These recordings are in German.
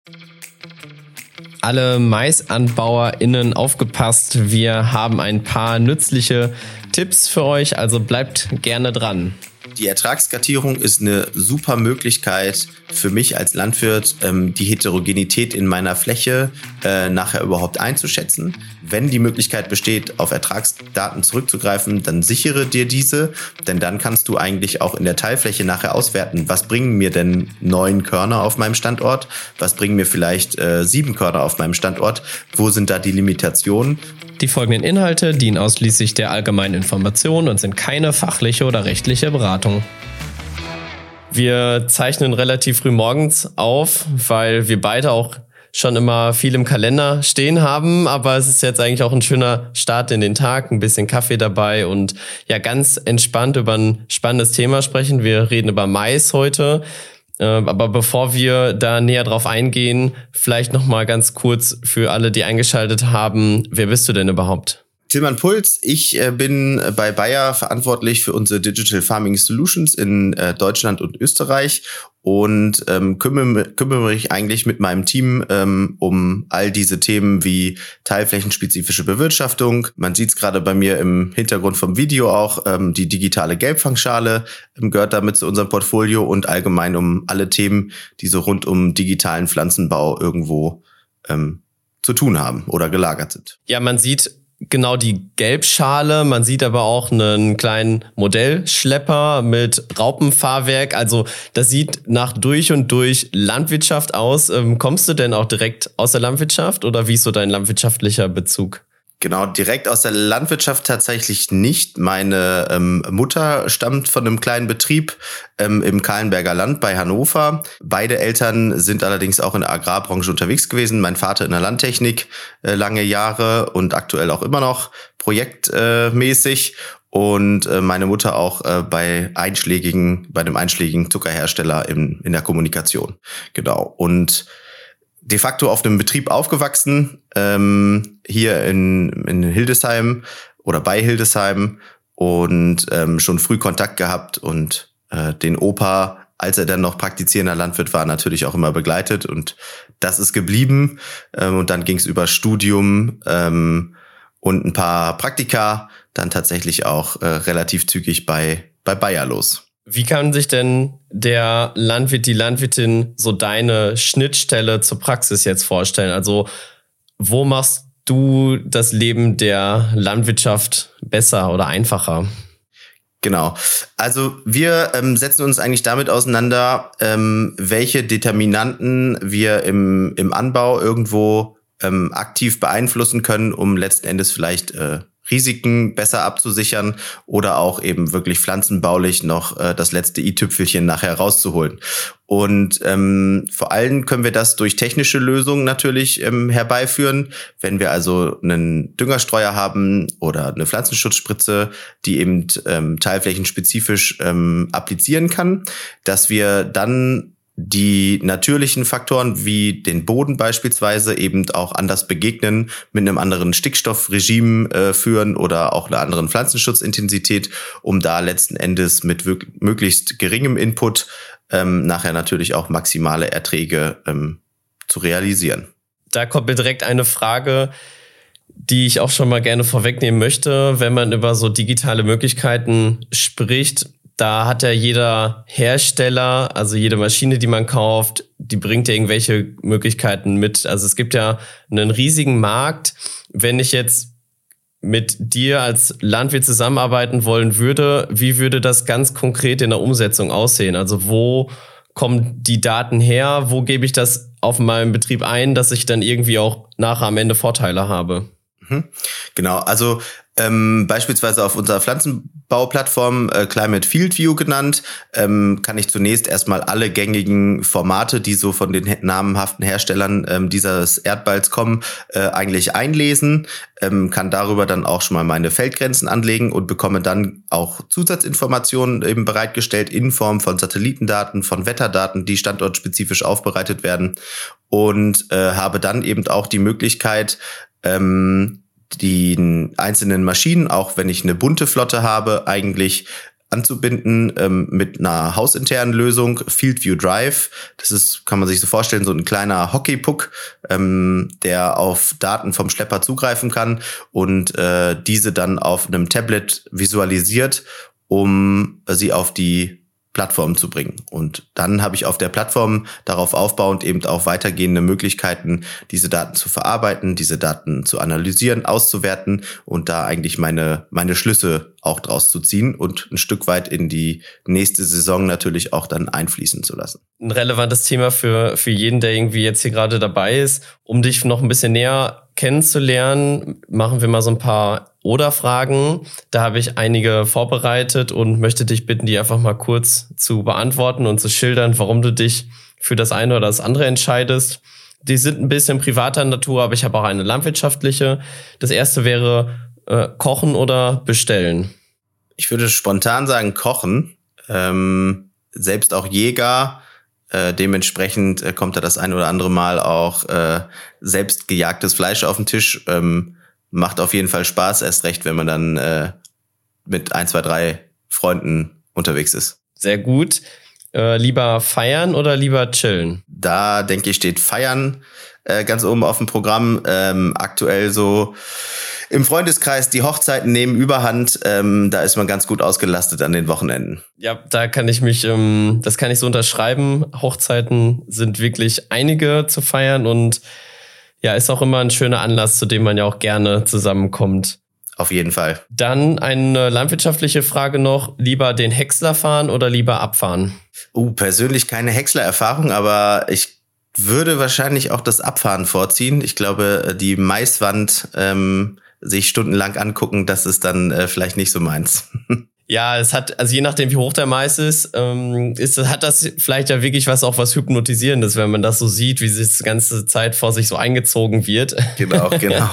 Alle MaisanbauerInnen aufgepasst, wir haben ein paar nützliche Tipps für euch, also bleibt gerne dran. Die Ertragskartierung ist eine super Möglichkeit für mich als Landwirt, die Heterogenität in meiner Fläche nachher überhaupt einzuschätzen. Wenn die Möglichkeit besteht, auf Ertragsdaten zurückzugreifen, dann sichere dir diese, denn dann kannst du eigentlich auch in der Teilfläche nachher auswerten, was bringen mir denn 9 Körner auf meinem Standort, was bringen mir vielleicht 7 Körner auf meinem Standort, wo sind da die Limitationen? Die folgenden Inhalte dienen ausschließlich der allgemeinen Information und sind keine fachliche oder rechtliche Beratung. Wir zeichnen relativ früh morgens auf, weil wir beide auch schon immer viel im Kalender stehen haben, aber es ist jetzt eigentlich auch ein schöner Start in den Tag, ein bisschen Kaffee dabei und ja, ganz entspannt über ein spannendes Thema sprechen. Wir reden über Mais heute. Aber bevor wir da näher drauf eingehen, vielleicht nochmal ganz kurz für alle, die eingeschaltet haben, wer bist du denn überhaupt? Tilman Puls, ich bin bei Bayer verantwortlich für unsere Digital Farming Solutions in Deutschland und Österreich und kümmere mich eigentlich mit meinem Team um all diese Themen wie teilflächenspezifische Bewirtschaftung. Man sieht es gerade bei mir im Hintergrund vom Video auch, die digitale Gelbfangschale gehört damit zu unserem Portfolio und allgemein um alle Themen, die so rund um digitalen Pflanzenbau irgendwo zu tun haben oder gelagert sind. Ja, man sieht genau die Gelbschale, man sieht aber auch einen kleinen Modellschlepper mit Raupenfahrwerk, also das sieht nach durch und durch Landwirtschaft aus. Kommst du denn auch direkt aus der Landwirtschaft oder wie ist so dein landwirtschaftlicher Bezug? Genau, direkt aus der Landwirtschaft tatsächlich nicht. Meine Mutter stammt von einem kleinen Betrieb im Kahlenberger Land bei Hannover. Beide Eltern sind allerdings auch in der Agrarbranche unterwegs gewesen. Mein Vater in der Landtechnik lange Jahre und aktuell auch immer noch projektmäßig. Und meine Mutter auch bei dem einschlägigen Zuckerhersteller in der Kommunikation. Genau. Und de facto auf einem Betrieb aufgewachsen, hier in Hildesheim oder bei Hildesheim und schon früh Kontakt gehabt und den Opa, als er dann noch praktizierender Landwirt war, natürlich auch immer begleitet und das ist geblieben. Und dann ging es über Studium und ein paar Praktika, dann tatsächlich auch relativ zügig bei Bayer los. Wie kann sich denn der Landwirt, die Landwirtin so deine Schnittstelle zur Praxis jetzt vorstellen? Also wo machst du das Leben der Landwirtschaft besser oder einfacher? Genau. Also wir setzen uns eigentlich damit auseinander, welche Determinanten wir im Anbau irgendwo aktiv beeinflussen können, um letzten Endes vielleicht Risiken besser abzusichern oder auch eben wirklich pflanzenbaulich noch das letzte i-Tüpfelchen nachher rauszuholen. Und vor allem können wir das durch technische Lösungen natürlich herbeiführen. Wenn wir also einen Düngerstreuer haben oder eine Pflanzenschutzspritze, die eben teilflächenspezifisch applizieren kann, dass wir dann die natürlichen Faktoren wie den Boden beispielsweise eben auch anders begegnen, mit einem anderen Stickstoffregime führen oder auch einer anderen Pflanzenschutzintensität, um da letzten Endes mit möglichst geringem Input nachher natürlich auch maximale Erträge zu realisieren. Da kommt mir direkt eine Frage, die ich auch schon mal gerne vorwegnehmen möchte, wenn man über so digitale Möglichkeiten spricht. Da hat ja jeder Hersteller, also jede Maschine, die man kauft, die bringt ja irgendwelche Möglichkeiten mit. Also es gibt ja einen riesigen Markt. Wenn ich jetzt mit dir als Landwirt zusammenarbeiten wollen würde, wie würde das ganz konkret in der Umsetzung aussehen? Also wo kommen die Daten her? Wo gebe ich das auf meinem Betrieb ein, dass ich dann irgendwie auch nachher am Ende Vorteile habe? Genau, also beispielsweise auf unserer Pflanzenbauplattform Climate Field View genannt, kann ich zunächst erstmal alle gängigen Formate, die so von den namenhaften Herstellern dieses Erdballs kommen, eigentlich einlesen, kann darüber dann auch schon mal meine Feldgrenzen anlegen und bekomme dann auch Zusatzinformationen eben bereitgestellt in Form von Satellitendaten, von Wetterdaten, die standortspezifisch aufbereitet werden und habe dann eben auch die Möglichkeit, die einzelnen Maschinen, auch wenn ich eine bunte Flotte habe, eigentlich anzubinden mit einer hausinternen Lösung, FieldView Drive. Das ist, kann man sich so vorstellen, so ein kleiner Hockeypuck, der auf Daten vom Schlepper zugreifen kann und diese dann auf einem Tablet visualisiert, um sie auf die Plattform zu bringen. Und dann habe ich auf der Plattform darauf aufbauend eben auch weitergehende Möglichkeiten, diese Daten zu verarbeiten, diese Daten zu analysieren, auszuwerten und da eigentlich meine Schlüsse auch draus zu ziehen und ein Stück weit in die nächste Saison natürlich auch dann einfließen zu lassen. Ein relevantes Thema für jeden, der irgendwie jetzt hier gerade dabei ist. Um dich noch ein bisschen näher kennenzulernen, machen wir mal so ein paar Oder-Fragen. Da habe ich einige vorbereitet und möchte dich bitten, die einfach mal kurz zu beantworten und zu schildern, warum du dich für das eine oder das andere entscheidest. Die sind ein bisschen privater Natur, aber ich habe auch eine landwirtschaftliche. Das erste wäre kochen oder bestellen. Ich würde spontan sagen kochen. Selbst auch Jäger. Dementsprechend kommt da das ein oder andere Mal auch selbst gejagtes Fleisch auf den Tisch. Macht auf jeden Fall Spaß, erst recht, wenn man dann mit 1, 2, 3 Freunden unterwegs ist. Sehr gut. Lieber feiern oder lieber chillen? Da, denke ich, steht Feiern ganz oben auf dem Programm. Aktuell so im Freundeskreis, die Hochzeiten nehmen Überhand. Da ist man ganz gut ausgelastet an den Wochenenden. Ja, da kann ich mich, das kann ich so unterschreiben. Hochzeiten sind wirklich einige zu feiern und ja, ist auch immer ein schöner Anlass, zu dem man ja auch gerne zusammenkommt. Auf jeden Fall. Dann eine landwirtschaftliche Frage noch. Lieber den Häcksler fahren oder lieber abfahren? Persönlich keine Häcksler-Erfahrung, aber ich würde wahrscheinlich auch das Abfahren vorziehen. Ich glaube, die Maiswand sich stundenlang angucken, das ist dann vielleicht nicht so meins. Ja, es hat, also je nachdem, wie hoch der Mais ist, hat das vielleicht ja wirklich was Hypnotisierendes, wenn man das so sieht, wie sich die ganze Zeit vor sich so eingezogen wird. Genau.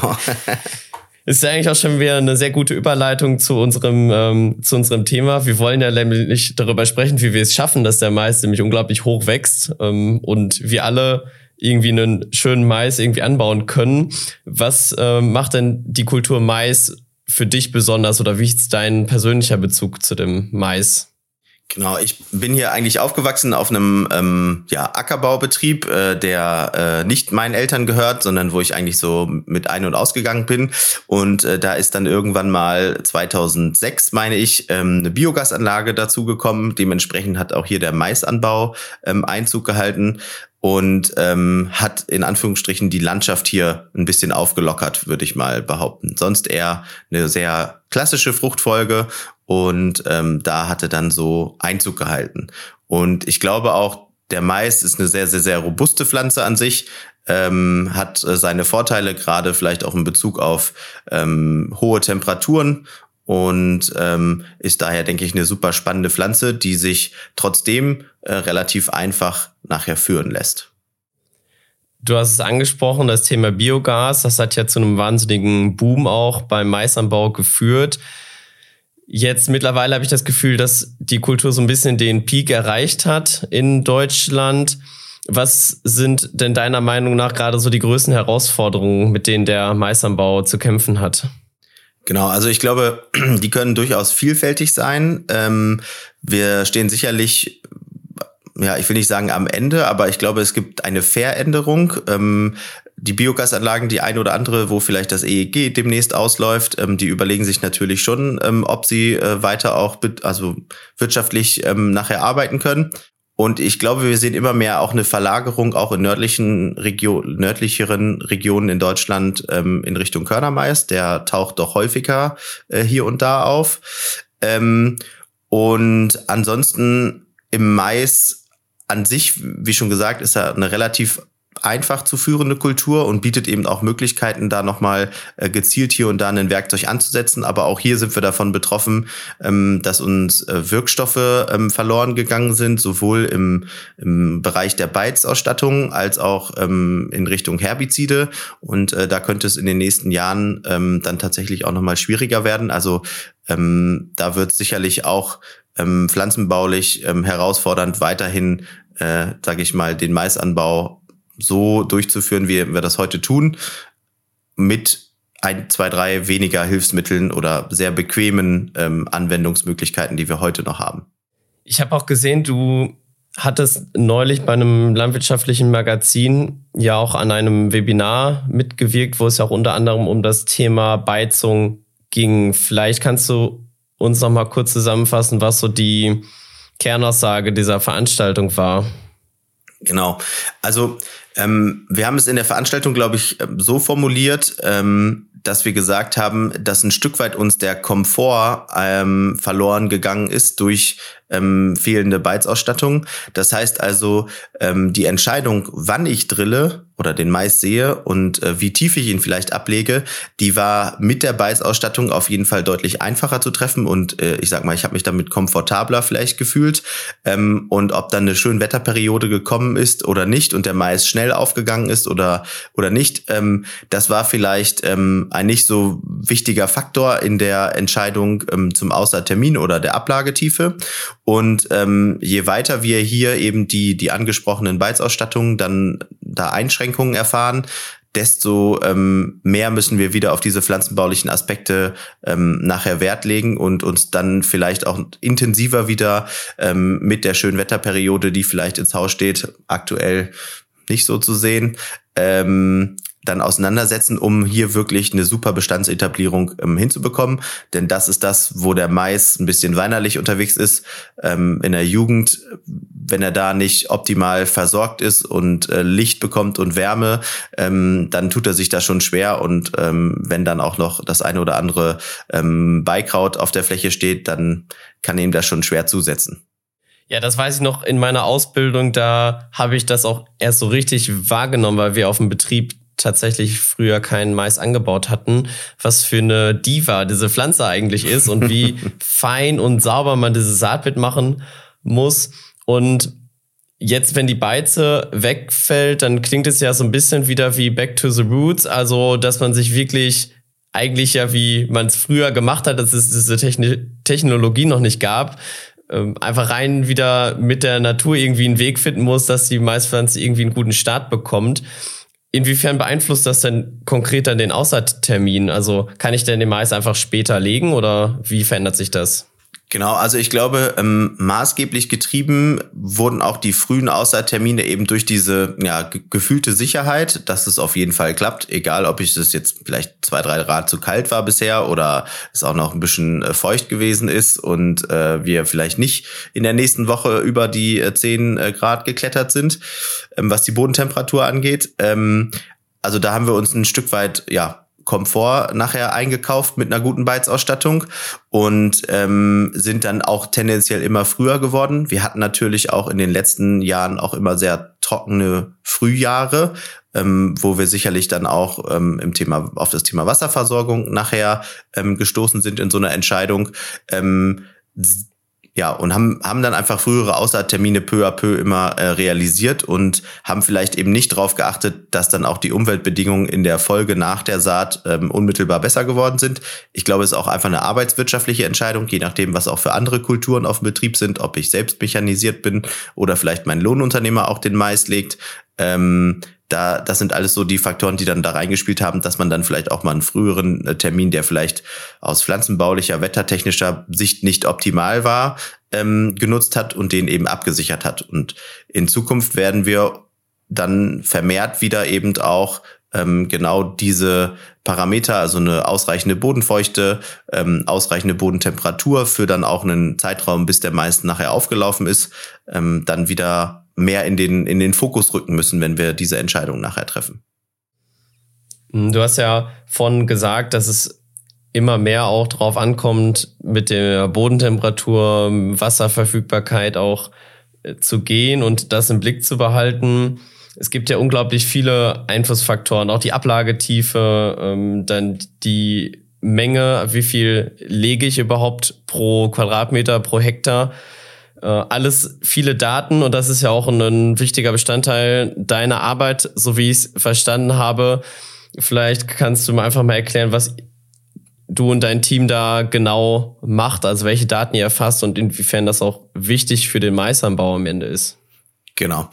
Ist ja eigentlich auch schon wieder eine sehr gute Überleitung zu unserem Thema. Wir wollen ja nämlich darüber sprechen, wie wir es schaffen, dass der Mais nämlich unglaublich hoch wächst und wir alle irgendwie einen schönen Mais irgendwie anbauen können. Was macht denn die Kultur Mais für dich besonders oder wie ist dein persönlicher Bezug zu dem Mais? Genau, ich bin hier eigentlich aufgewachsen auf einem Ackerbaubetrieb, der nicht meinen Eltern gehört, sondern wo ich eigentlich so mit ein- und ausgegangen bin. Und da ist dann irgendwann mal 2006, meine ich, eine Biogasanlage dazugekommen. Dementsprechend hat auch hier der Maisanbau Einzug gehalten und hat in Anführungsstrichen die Landschaft hier ein bisschen aufgelockert, würde ich mal behaupten. Sonst eher eine sehr klassische Fruchtfolge und da hatte dann so Einzug gehalten. Und ich glaube auch, der Mais ist eine sehr, sehr, sehr robuste Pflanze an sich, hat seine Vorteile, gerade vielleicht auch in Bezug auf hohe Temperaturen und ist daher, denke ich, eine super spannende Pflanze, die sich trotzdem relativ einfach nachher führen lässt. Du hast es angesprochen, das Thema Biogas, das hat ja zu einem wahnsinnigen Boom auch beim Maisanbau geführt. Jetzt mittlerweile habe ich das Gefühl, dass die Kultur so ein bisschen den Peak erreicht hat in Deutschland. Was sind denn deiner Meinung nach gerade so die größten Herausforderungen, mit denen der Maisanbau zu kämpfen hat? Genau, also ich glaube, die können durchaus vielfältig sein. Wir stehen sicherlich, ich will nicht sagen am Ende, aber ich glaube, es gibt eine Veränderung. Die Biogasanlagen, die eine oder andere, wo vielleicht das EEG demnächst ausläuft, die überlegen sich natürlich schon, ob sie weiter auch wirtschaftlich nachher arbeiten können. Und ich glaube, wir sehen immer mehr auch eine Verlagerung auch in nördlicheren Regionen in Deutschland in Richtung Körnermais. Der taucht doch häufiger hier und da auf. Und ansonsten im Mais an sich, wie schon gesagt, ist er eine relativ einfach zu führende Kultur und bietet eben auch Möglichkeiten, da nochmal gezielt hier und da ein Werkzeug anzusetzen. Aber auch hier sind wir davon betroffen, dass uns Wirkstoffe verloren gegangen sind, sowohl im Bereich der Beizausstattung als auch in Richtung Herbizide. Und da könnte es in den nächsten Jahren dann tatsächlich auch nochmal schwieriger werden. Also da wird sicherlich auch pflanzenbaulich herausfordernd weiterhin, sage ich mal, den Maisanbau so durchzuführen, wie wir das heute tun, mit ein, zwei, drei weniger Hilfsmitteln oder sehr bequemen Anwendungsmöglichkeiten, die wir heute noch haben. Ich habe auch gesehen, du hattest neulich bei einem landwirtschaftlichen Magazin ja auch an einem Webinar mitgewirkt, wo es ja auch unter anderem um das Thema Beizung ging. Vielleicht kannst du uns noch mal kurz zusammenfassen, was so die Kernaussage dieser Veranstaltung war. Genau. Also wir haben es in der Veranstaltung, glaube ich, so formuliert, dass wir gesagt haben, dass ein Stück weit uns der Komfort verloren gegangen ist durch fehlende Beizausstattung. Das heißt also, die Entscheidung, wann ich drille oder den Mais sehe und wie tief ich ihn vielleicht ablege, die war mit der Beizausstattung auf jeden Fall deutlich einfacher zu treffen und ich sag mal, ich habe mich damit komfortabler vielleicht gefühlt und ob dann eine schöne Wetterperiode gekommen ist oder nicht und der Mais schnell aufgegangen ist oder nicht, das war vielleicht ein nicht so wichtiger Faktor in der Entscheidung zum Aussaattermin oder der Ablagetiefe. Und je weiter wir hier eben die angesprochenen Beizausstattungen dann da Einschränkungen erfahren, desto mehr müssen wir wieder auf diese pflanzenbaulichen Aspekte nachher Wert legen und uns dann vielleicht auch intensiver wieder mit der schönen Wetterperiode, die vielleicht ins Haus steht, aktuell nicht so zu sehen, dann auseinandersetzen, um hier wirklich eine super Bestandsetablierung hinzubekommen. Denn das ist das, wo der Mais ein bisschen weinerlich unterwegs ist. In der Jugend, wenn er da nicht optimal versorgt ist und Licht bekommt und Wärme, dann tut er sich da schon schwer. Und wenn dann auch noch das eine oder andere Beikraut auf der Fläche steht, dann kann ihm das schon schwer zusetzen. Ja, das weiß ich noch in meiner Ausbildung, da habe ich das auch erst so richtig wahrgenommen, weil wir auf dem Betrieb tatsächlich früher keinen Mais angebaut hatten, was für eine Diva diese Pflanze eigentlich ist und wie fein und sauber man dieses Saatbett machen muss. Und jetzt, wenn die Beize wegfällt, dann klingt es ja so ein bisschen wieder wie Back to the Roots, also dass man sich wirklich eigentlich ja, wie man es früher gemacht hat, dass es diese Technologie noch nicht gab, einfach rein wieder mit der Natur irgendwie einen Weg finden muss, dass die Maispflanze irgendwie einen guten Start bekommt. Inwiefern beeinflusst das denn konkret dann den Aussaattermin? Also kann ich denn den Mais einfach später legen oder wie verändert sich das? Genau, also ich glaube, maßgeblich getrieben wurden auch die frühen Aussaattermine eben durch diese gefühlte Sicherheit, dass es auf jeden Fall klappt, egal ob ich das jetzt vielleicht 2-3 Grad zu kalt war bisher oder es auch noch ein bisschen feucht gewesen ist und wir vielleicht nicht in der nächsten Woche über die 10 Grad geklettert sind, was die Bodentemperatur angeht. Also da haben wir uns ein Stück weit, Komfort nachher eingekauft mit einer guten Beizausstattung und sind dann auch tendenziell immer früher geworden. Wir hatten natürlich auch in den letzten Jahren auch immer sehr trockene Frühjahre, wo wir sicherlich dann auch auf das Thema Wasserversorgung nachher gestoßen sind in so einer Entscheidung. Und haben dann einfach frühere Aussaattermine peu à peu immer realisiert und haben vielleicht eben nicht darauf geachtet, dass dann auch die Umweltbedingungen in der Folge nach der Saat unmittelbar besser geworden sind. Ich glaube, es ist auch einfach eine arbeitswirtschaftliche Entscheidung, je nachdem, was auch für andere Kulturen auf dem Betrieb sind, ob ich selbst mechanisiert bin oder vielleicht mein Lohnunternehmer auch den Mais legt. Das sind alles so die Faktoren, die dann da reingespielt haben, dass man dann vielleicht auch mal einen früheren Termin, der vielleicht aus pflanzenbaulicher, wettertechnischer Sicht nicht optimal war, genutzt hat und den eben abgesichert hat. Und in Zukunft werden wir dann vermehrt wieder eben auch genau diese Parameter, also eine ausreichende Bodenfeuchte, ausreichende Bodentemperatur für dann auch einen Zeitraum, bis der Mais nachher aufgelaufen ist, dann wieder mehr in den Fokus rücken müssen, wenn wir diese Entscheidung nachher treffen. Du hast ja vorhin gesagt, dass es immer mehr auch drauf ankommt, mit der Bodentemperatur, Wasserverfügbarkeit auch zu gehen und das im Blick zu behalten. Es gibt ja unglaublich viele Einflussfaktoren, auch die Ablagetiefe, dann die Menge, wie viel lege ich überhaupt pro Quadratmeter, pro Hektar. Alles viele Daten und das ist ja auch ein wichtiger Bestandteil deiner Arbeit, so wie ich es verstanden habe. Vielleicht kannst du mir einfach mal erklären, was du und dein Team da genau macht, also welche Daten ihr erfasst und inwiefern das auch wichtig für den Maisanbau am Ende ist. Genau.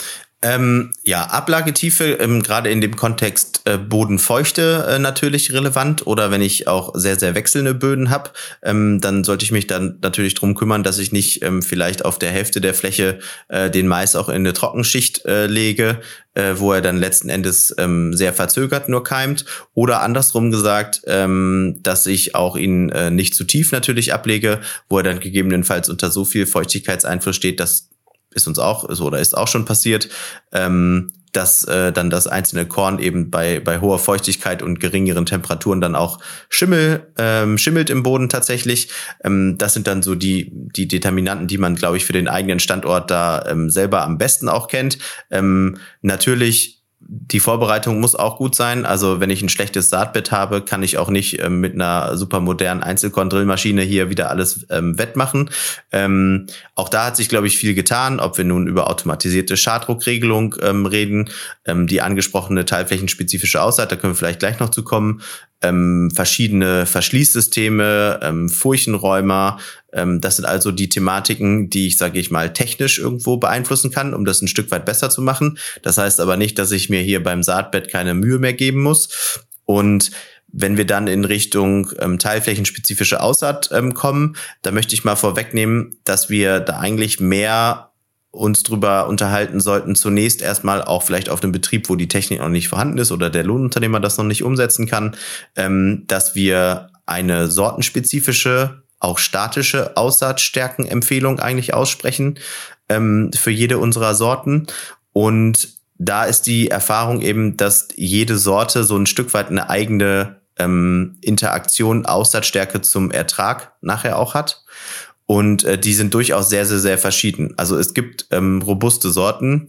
Ja, Ablagetiefe, gerade in dem Kontext Bodenfeuchte natürlich relevant, oder wenn ich auch sehr, sehr wechselnde Böden habe, dann sollte ich mich dann natürlich drum kümmern, dass ich nicht vielleicht auf der Hälfte der Fläche den Mais auch in eine Trockenschicht lege, wo er dann letzten Endes sehr verzögert nur keimt, oder andersrum gesagt, dass ich auch ihn nicht zu tief natürlich ablege, wo er dann gegebenenfalls unter so viel Feuchtigkeitseinfluss steht, dass ist uns auch so oder ist auch schon passiert, dass dann das einzelne Korn eben bei hoher Feuchtigkeit und geringeren Temperaturen dann auch schimmelt im Boden tatsächlich. Das sind dann so die Determinanten, die man, glaube ich, für den eigenen Standort da selber am besten auch kennt. Natürlich, die Vorbereitung muss auch gut sein. Also wenn ich ein schlechtes Saatbett habe, kann ich auch nicht mit einer super modernen Einzelkorn-Drillmaschine hier wieder alles wettmachen. Auch da hat sich, glaube ich, viel getan, ob wir nun über automatisierte Schadruckregelung reden, die angesprochene teilflächenspezifische Aussaat, da können wir vielleicht gleich noch zu kommen, verschiedene Verschließsysteme, Furchenräumer. Das sind also die Thematiken, die ich, sage ich mal, technisch irgendwo beeinflussen kann, um das ein Stück weit besser zu machen. Das heißt aber nicht, dass ich mir hier beim Saatbett keine Mühe mehr geben muss. Und wenn wir dann in Richtung teilflächenspezifische Aussaat kommen, da möchte ich mal vorwegnehmen, dass wir da eigentlich mehr uns drüber unterhalten sollten, zunächst erstmal auch vielleicht auf einem Betrieb, wo die Technik noch nicht vorhanden ist oder der Lohnunternehmer das noch nicht umsetzen kann, dass wir eine sortenspezifische, auch statische Aussaatstärkenempfehlung eigentlich aussprechen für jede unserer Sorten. Und da ist die Erfahrung eben, dass jede Sorte so ein Stück weit eine eigene Interaktion, Aussaatstärke zum Ertrag nachher auch hat. Und die sind durchaus sehr, sehr, sehr verschieden. Also es gibt robuste Sorten,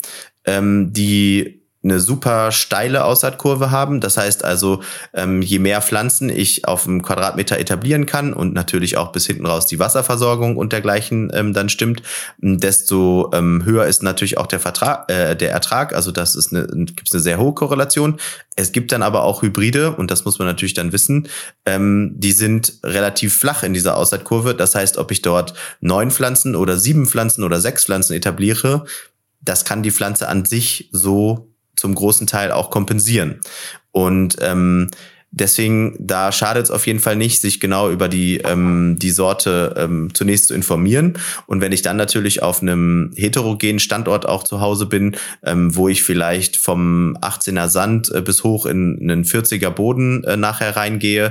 die eine super steile Aussaatkurve haben. Das heißt also, je mehr Pflanzen ich auf einem Quadratmeter etablieren kann und natürlich auch bis hinten raus die Wasserversorgung und dergleichen dann stimmt, desto höher ist natürlich auch der Ertrag. Also das ist gibt's eine sehr hohe Korrelation. Es gibt dann aber auch Hybride, und das muss man natürlich dann wissen, die sind relativ flach in dieser Aussaatkurve. Das heißt, ob ich dort 9 Pflanzen oder 7 Pflanzen oder 6 Pflanzen etabliere, das kann die Pflanze an sich so zum großen Teil auch kompensieren. Und deswegen, da schadet es auf jeden Fall nicht, sich genau über die Sorte zunächst zu informieren. Und wenn ich dann natürlich auf einem heterogenen Standort auch zu Hause bin, wo ich vielleicht vom 18er Sand bis hoch in einen 40er Boden nachher reingehe,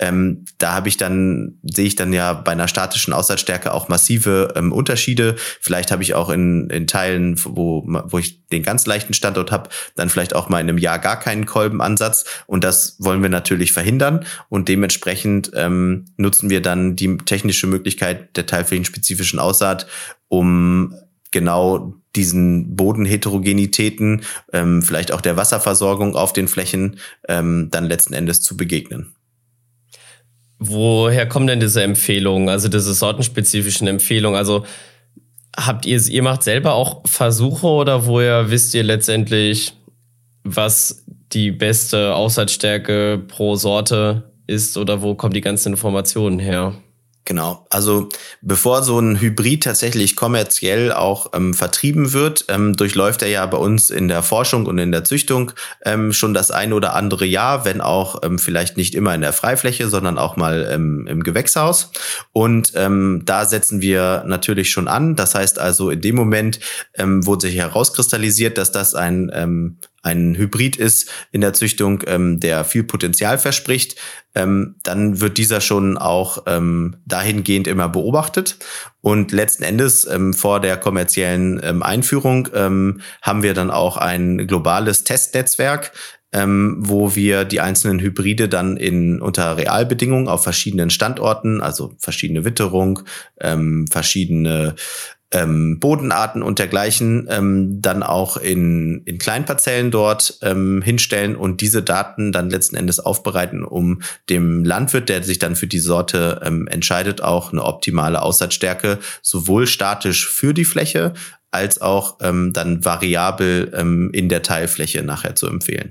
sehe ich dann ja bei einer statischen Aussaatstärke auch massive Unterschiede. Vielleicht habe ich auch in Teilen, wo ich den ganz leichten Standort habe, dann vielleicht auch mal in einem Jahr gar keinen Kolbenansatz. Und das wollen wir natürlich verhindern, und dementsprechend nutzen wir dann die technische Möglichkeit der teilflächenspezifischen Aussaat, um genau diesen Bodenheterogenitäten, vielleicht auch der Wasserversorgung auf den Flächen dann letzten Endes zu begegnen. Woher kommen denn diese Empfehlungen, also diese sortenspezifischen Empfehlungen? Also ihr macht selber auch Versuche, oder woher wisst ihr letztendlich, was die beste Aussaatstärke pro Sorte ist, oder wo kommen die ganzen Informationen her? Genau, also bevor so ein Hybrid tatsächlich kommerziell auch vertrieben wird, durchläuft er ja bei uns in der Forschung und in der Züchtung schon das ein oder andere Jahr, wenn auch vielleicht nicht immer in der Freifläche, sondern auch mal im Gewächshaus. Und da setzen wir natürlich schon an. Das heißt also, in dem Moment wurde sich herauskristallisiert, dass das ein Hybrid ist in der Züchtung, der viel Potenzial verspricht, dann wird dieser schon auch dahingehend immer beobachtet. Und letzten Endes vor der kommerziellen Einführung haben wir dann auch ein globales Testnetzwerk, wo wir die einzelnen Hybride dann unter Realbedingungen auf verschiedenen Standorten, also verschiedene Witterung, verschiedene Bodenarten und dergleichen dann auch in Kleinparzellen dort hinstellen und diese Daten dann letzten Endes aufbereiten, um dem Landwirt, der sich dann für die Sorte entscheidet, auch eine optimale Aussaatstärke sowohl statisch für die Fläche als auch dann variabel in der Teilfläche nachher zu empfehlen.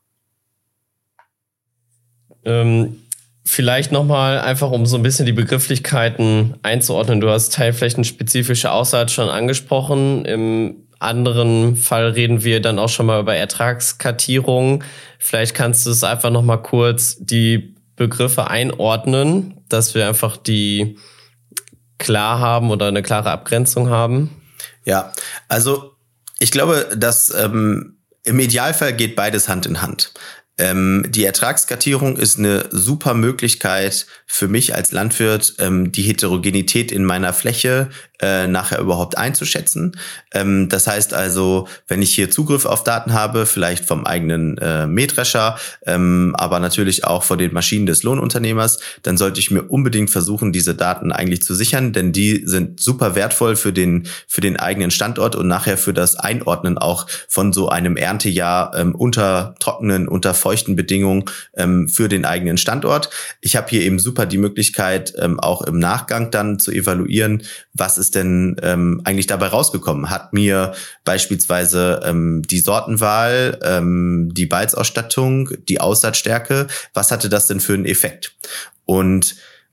Vielleicht nochmal einfach, um so ein bisschen die Begrifflichkeiten einzuordnen. Du hast teilflächenspezifische Aussaat schon angesprochen. Im anderen Fall reden wir dann auch schon mal über Ertragskartierung. Vielleicht kannst du es einfach noch mal kurz die Begriffe einordnen, dass wir einfach die klar haben oder eine klare Abgrenzung haben. Ja, also ich glaube, dass im Idealfall geht beides Hand in Hand. Die Ertragskartierung ist eine super Möglichkeit für mich als Landwirt, die Heterogenität in meiner Fläche nachher überhaupt einzuschätzen. Das heißt also, wenn ich hier Zugriff auf Daten habe, vielleicht vom eigenen Mähdrescher, aber natürlich auch von den Maschinen des Lohnunternehmers, dann sollte ich mir unbedingt versuchen, diese Daten eigentlich zu sichern, denn die sind super wertvoll für den eigenen Standort und nachher für das Einordnen auch von so einem Erntejahr unter trockenen, unter feuchten Bedingungen für den eigenen Standort. Ich habe hier eben super die Möglichkeit, auch im Nachgang dann zu evaluieren, was ist denn eigentlich dabei rausgekommen? Hat mir beispielsweise die Sortenwahl, die Balzausstattung, die Aussaatstärke, was hatte das denn für einen Effekt? Und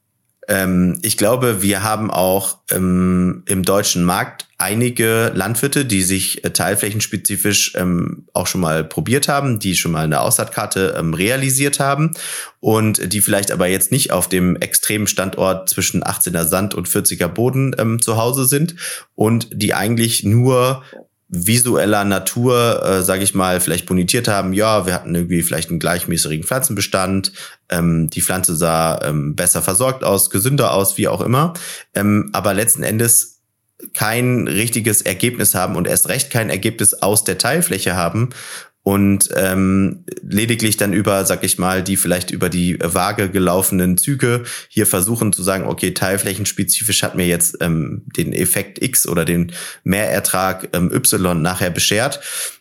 ich glaube, wir haben auch im deutschen Markt einige Landwirte, die sich teilflächenspezifisch auch schon mal probiert haben, die schon mal eine Aussaatkarte realisiert haben und die vielleicht aber jetzt nicht auf dem extremen Standort zwischen 18er Sand und 40er Boden zu Hause sind und die eigentlich nur visueller Natur, sage ich mal, vielleicht bonitiert haben, ja, wir hatten irgendwie vielleicht einen gleichmäßigen Pflanzenbestand, die Pflanze sah besser versorgt aus, gesünder aus, wie auch immer, aber letzten Endes kein richtiges Ergebnis haben und erst recht kein Ergebnis aus der Teilfläche haben und lediglich dann über, sag ich mal, die vielleicht über die Waage gelaufenen Züge hier versuchen zu sagen, okay, teilflächenspezifisch hat mir jetzt den Effekt X oder den Mehrertrag Y nachher beschert,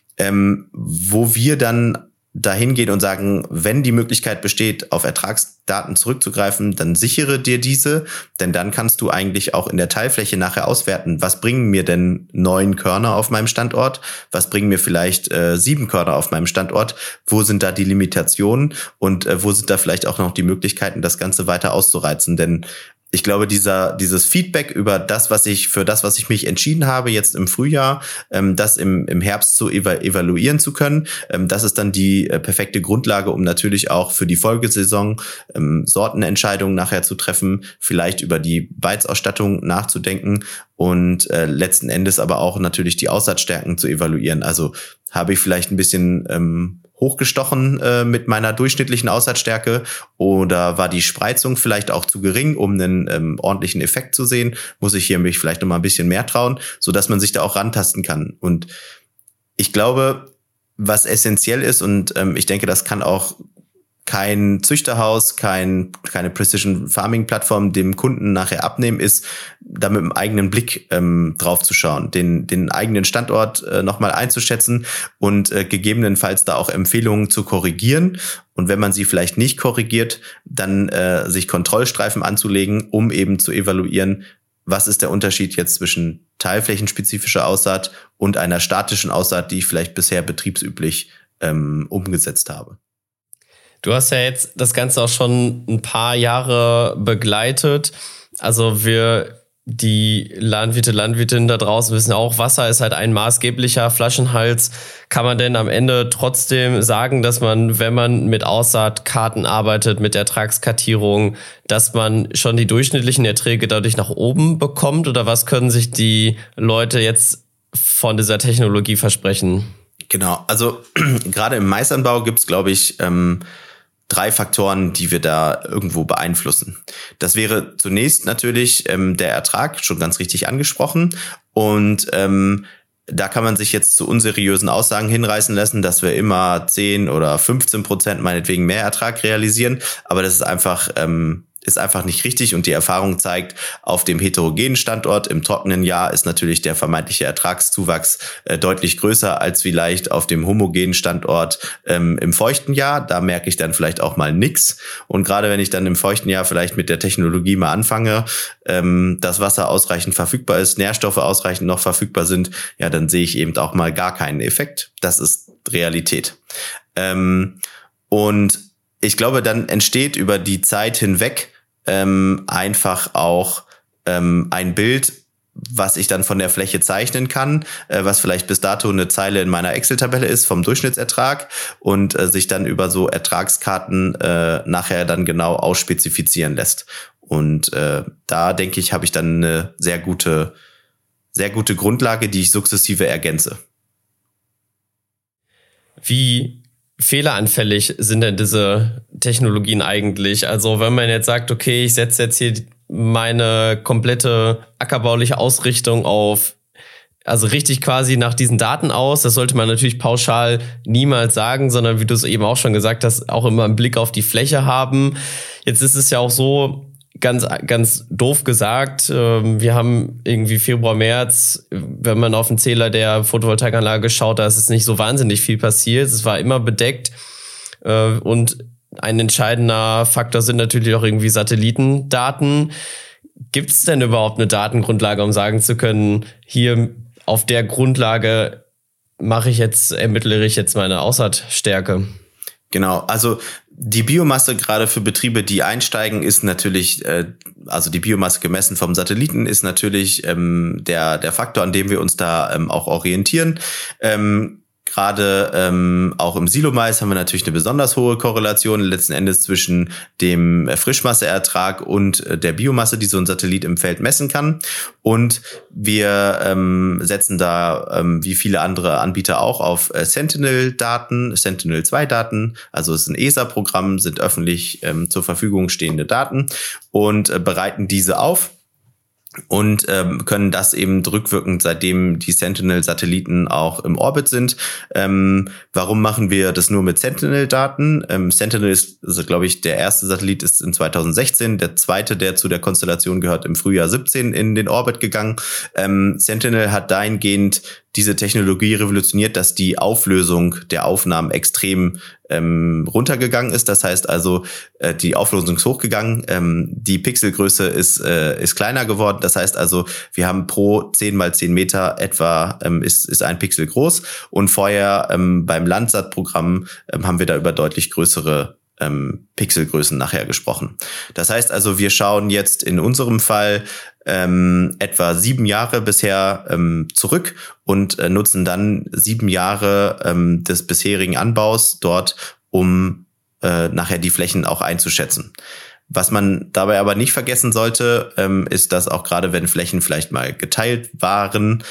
wo wir dann dahin gehen und sagen, wenn die Möglichkeit besteht, auf Ertragsdaten zurückzugreifen, dann sichere dir diese, denn dann kannst du eigentlich auch in der Teilfläche nachher auswerten, was bringen mir denn 9 Körner auf meinem Standort, was bringen mir vielleicht 7 Körner auf meinem Standort, wo sind da die Limitationen und wo sind da vielleicht auch noch die Möglichkeiten, das Ganze weiter auszureizen, denn ich glaube, dieses Feedback über das, was ich mich entschieden habe, jetzt im Frühjahr, das im Herbst zu evaluieren zu können, das ist dann die perfekte Grundlage, um natürlich auch für die Folgesaison Sortenentscheidungen nachher zu treffen, vielleicht über die Beizausstattung nachzudenken und letzten Endes aber auch natürlich die Aussaatstärken zu evaluieren. Also habe ich vielleicht ein bisschen hochgestochen mit meiner durchschnittlichen Aussaatstärke oder war die Spreizung vielleicht auch zu gering, um einen ordentlichen Effekt zu sehen? Muss ich hier mich vielleicht noch mal ein bisschen mehr trauen, so dass man sich da auch rantasten kann? Und ich glaube, was essentiell ist und ich denke, das kann auch kein Züchterhaus, keine Precision Farming Plattform dem Kunden nachher abnehmen, ist, da mit dem eigenen Blick drauf zu schauen, den eigenen Standort nochmal einzuschätzen und gegebenenfalls da auch Empfehlungen zu korrigieren. Und wenn man sie vielleicht nicht korrigiert, dann sich Kontrollstreifen anzulegen, um eben zu evaluieren, was ist der Unterschied jetzt zwischen teilflächenspezifischer Aussaat und einer statischen Aussaat, die ich vielleicht bisher betriebsüblich umgesetzt habe. Du hast ja jetzt das Ganze auch schon ein paar Jahre begleitet. Also die Landwirtinnen da draußen wissen auch, Wasser ist halt ein maßgeblicher Flaschenhals. Kann man denn am Ende trotzdem sagen, dass man, wenn man mit Aussaatkarten arbeitet, mit Ertragskartierung, dass man schon die durchschnittlichen Erträge dadurch nach oben bekommt? Oder was können sich die Leute jetzt von dieser Technologie versprechen? Genau, also gerade im Maisanbau gibt's, glaube ich, 3 Faktoren, die wir da irgendwo beeinflussen. Das wäre zunächst natürlich der Ertrag, schon ganz richtig angesprochen. Und da kann man sich jetzt zu unseriösen Aussagen hinreißen lassen, dass wir immer 10 oder 15% meinetwegen mehr Ertrag realisieren. Aber das ist einfach nicht richtig und die Erfahrung zeigt, auf dem heterogenen Standort im trockenen Jahr ist natürlich der vermeintliche Ertragszuwachs deutlich größer als vielleicht auf dem homogenen Standort im feuchten Jahr. Da merke ich dann vielleicht auch mal nix. Und gerade wenn ich dann im feuchten Jahr vielleicht mit der Technologie mal anfange, dass Wasser ausreichend verfügbar ist, Nährstoffe ausreichend noch verfügbar sind, ja, dann sehe ich eben auch mal gar keinen Effekt. Das ist Realität. Und ich glaube, dann entsteht über die Zeit hinweg einfach auch ein Bild, was ich dann von der Fläche zeichnen kann, was vielleicht bis dato eine Zeile in meiner Excel-Tabelle ist vom Durchschnittsertrag und sich dann über so Ertragskarten nachher dann genau ausspezifizieren lässt. Und da denke ich, habe ich dann eine sehr gute Grundlage, die ich sukzessive ergänze. Wie fehleranfällig sind denn diese Technologien eigentlich? Also wenn man jetzt sagt, okay, ich setze jetzt hier meine komplette ackerbauliche Ausrichtung auf, also richtig quasi nach diesen Daten aus, das sollte man natürlich pauschal niemals sagen, sondern wie du es eben auch schon gesagt hast, auch immer einen Blick auf die Fläche haben. Jetzt ist es ja auch so, ganz doof gesagt, wir haben irgendwie Februar, März, wenn man auf den Zähler der Photovoltaikanlage schaut, da ist es nicht so wahnsinnig viel passiert. Es war immer bedeckt und ein entscheidender Faktor sind natürlich auch irgendwie Satellitendaten. Gibt es denn überhaupt eine Datengrundlage, um sagen zu können, hier auf der Grundlage ermittle ich jetzt meine Aussaatstärke? Genau, also die Biomasse gerade für Betriebe, die einsteigen, ist natürlich, also die Biomasse gemessen vom Satelliten ist natürlich der Faktor, an dem wir uns da auch orientieren. Gerade auch im Silomais haben wir natürlich eine besonders hohe Korrelation letzten Endes zwischen dem Frischmasseertrag und der Biomasse, die so ein Satellit im Feld messen kann. Und wir setzen da, wie viele andere Anbieter auch, auf Sentinel-Daten, Sentinel-2-Daten. Also es ist ein ESA-Programm, sind öffentlich zur Verfügung stehende Daten und bereiten diese auf. Und können das eben rückwirkend, seitdem die Sentinel-Satelliten auch im Orbit sind. Warum machen wir das nur mit Sentinel-Daten? Sentinel ist, also, glaube ich, der erste Satellit ist in 2016, der zweite, der zu der Konstellation gehört, im Frühjahr 17 in den Orbit gegangen. Sentinel hat dahingehend diese Technologie revolutioniert, dass die Auflösung der Aufnahmen extrem runtergegangen ist. Das heißt also, die Auflösung ist hochgegangen, die Pixelgröße ist kleiner geworden. Das heißt also, wir haben pro 10 mal 10 Meter etwa ist ein Pixel groß. Und vorher beim Landsat-Programm haben wir da über deutlich größere Pixelgrößen nachher gesprochen. Das heißt also, wir schauen jetzt in unserem Fall etwa 7 Jahre bisher zurück und nutzen dann 7 Jahre des bisherigen Anbaus dort, um nachher die Flächen auch einzuschätzen. Was man dabei aber nicht vergessen sollte, ist, dass auch gerade wenn Flächen vielleicht mal geteilt waren,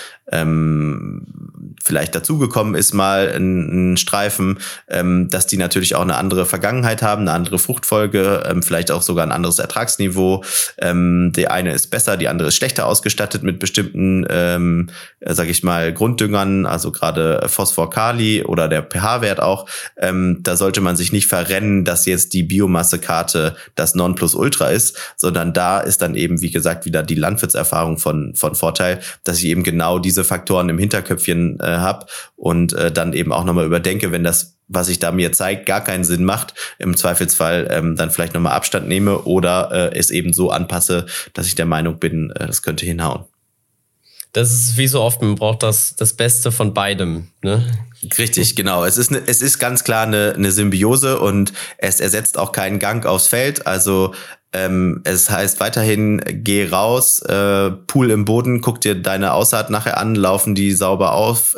vielleicht dazugekommen ist mal ein Streifen, dass die natürlich auch eine andere Vergangenheit haben, eine andere Fruchtfolge, vielleicht auch sogar ein anderes Ertragsniveau. Die eine ist besser, die andere ist schlechter ausgestattet mit bestimmten, sage ich mal, Grunddüngern, also gerade Phosphor, Kali oder der pH-Wert auch. Da sollte man sich nicht verrennen, dass jetzt die Biomassekarte das Nonplusultra ist, sondern da ist dann eben, wie gesagt, wieder die Landwirtserfahrung von Vorteil, dass ich eben genau diese Faktoren im Hinterköpfchen habe und dann eben auch nochmal überdenke, wenn das, was sich da mir zeigt, gar keinen Sinn macht, im Zweifelsfall dann vielleicht nochmal Abstand nehme oder es eben so anpasse, dass ich der Meinung bin, das könnte hinhauen. Das ist wie so oft, man braucht das Beste von beidem, ne? Richtig, genau. Es ist ganz klar eine Symbiose und es ersetzt auch keinen Gang aufs Feld. Also es heißt weiterhin, geh raus, Pool im Boden, guck dir deine Aussaat nachher an, laufen die sauber auf.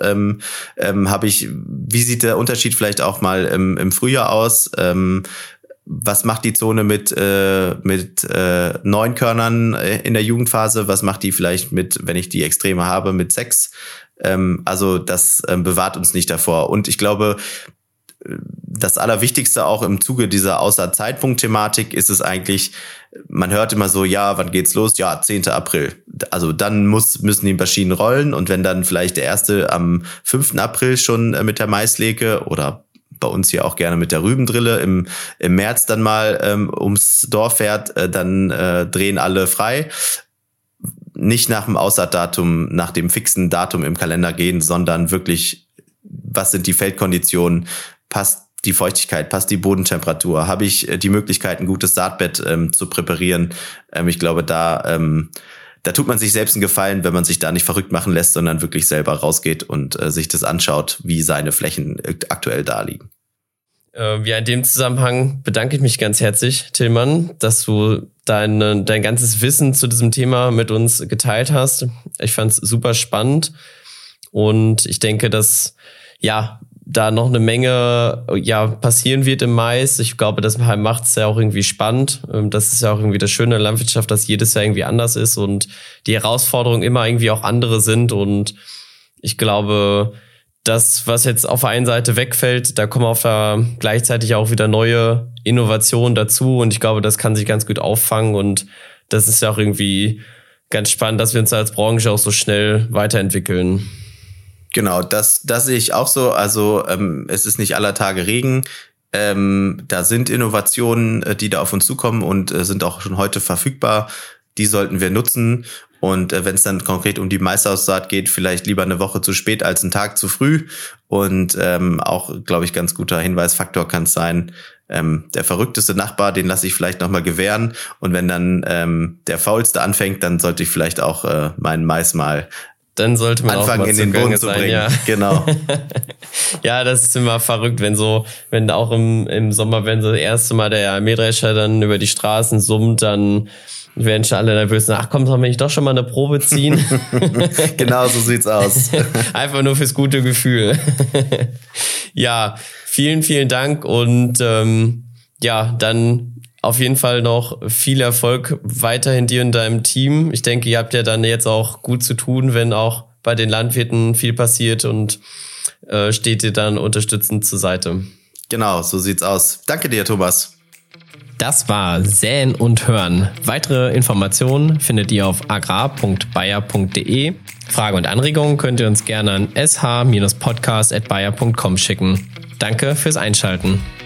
Wie sieht der Unterschied vielleicht auch mal im Frühjahr aus? Was macht die Zone mit 9 Körnern in der Jugendphase? Was macht die vielleicht mit, wenn ich die Extreme habe, mit 6? Also das bewahrt uns nicht davor. Und ich glaube, das Allerwichtigste auch im Zuge dieser Aussaat-Zeitpunkt-Thematik ist es eigentlich, man hört immer so, ja, wann geht's los? Ja, 10. April. Also dann müssen die Maschinen rollen und wenn dann vielleicht der erste am 5. April schon mit der Maisleke oder bei uns hier auch gerne mit der Rübendrille im März dann mal ums Dorf fährt, dann drehen alle frei. Nicht nach dem Aussaatdatum, nach dem fixen Datum im Kalender gehen, sondern wirklich, was sind die Feldkonditionen? Passt die Feuchtigkeit, passt die Bodentemperatur? Habe ich die Möglichkeit, ein gutes Saatbett zu präparieren? Ich glaube, da tut man sich selbst einen Gefallen, wenn man sich da nicht verrückt machen lässt, sondern wirklich selber rausgeht und sich das anschaut, wie seine Flächen aktuell da liegen. Ja, in dem Zusammenhang bedanke ich mich ganz herzlich, Tillmann, dass du dein ganzes Wissen zu diesem Thema mit uns geteilt hast. Ich fand es super spannend und ich denke, dass da noch eine Menge passieren wird im Mais. Ich glaube, das macht es ja auch irgendwie spannend. Das ist ja auch irgendwie das Schöne der Landwirtschaft, dass jedes Jahr irgendwie anders ist und die Herausforderungen immer irgendwie auch andere sind. Und ich glaube, das, was jetzt auf der einen Seite wegfällt, da kommen auf der gleichzeitig auch wieder neue Innovationen dazu. Und ich glaube, das kann sich ganz gut auffangen. Und das ist ja auch irgendwie ganz spannend, dass wir uns als Branche auch so schnell weiterentwickeln. Genau, das sehe ich auch so. Also es ist nicht aller Tage Regen. Da sind Innovationen, die da auf uns zukommen und sind auch schon heute verfügbar. Die sollten wir nutzen. Und wenn es dann konkret um die Maisaussaat geht, vielleicht lieber eine Woche zu spät als einen Tag zu früh. Und auch, glaube ich, ganz guter Hinweisfaktor kann es sein, der verrückteste Nachbar, den lasse ich vielleicht nochmal gewähren. Und wenn dann der Faulste anfängt, dann sollte ich vielleicht auch meinen Mais mal dann sollte man anfangen, auch mal in den Boden zu bringen. Ja. Genau. Ja, das ist immer verrückt, wenn auch im Sommer, wenn so das erste Mal der Mähdrescher dann über die Straßen summt, dann werden schon alle nervös. Ach komm, sollen wir nicht doch schon mal eine Probe ziehen? Genau, so sieht's aus. Einfach nur fürs gute Gefühl. Ja, vielen, vielen Dank und dann auf jeden Fall noch viel Erfolg weiterhin dir und deinem Team. Ich denke, ihr habt ja dann jetzt auch gut zu tun, wenn auch bei den Landwirten viel passiert und steht dir dann unterstützend zur Seite. Genau, so sieht's aus. Danke dir, Thomas. Das war Säen und Hören. Weitere Informationen findet ihr auf agrar.bayer.de. Fragen und Anregungen könnt ihr uns gerne an sh-podcast@bayer.com schicken. Danke fürs Einschalten.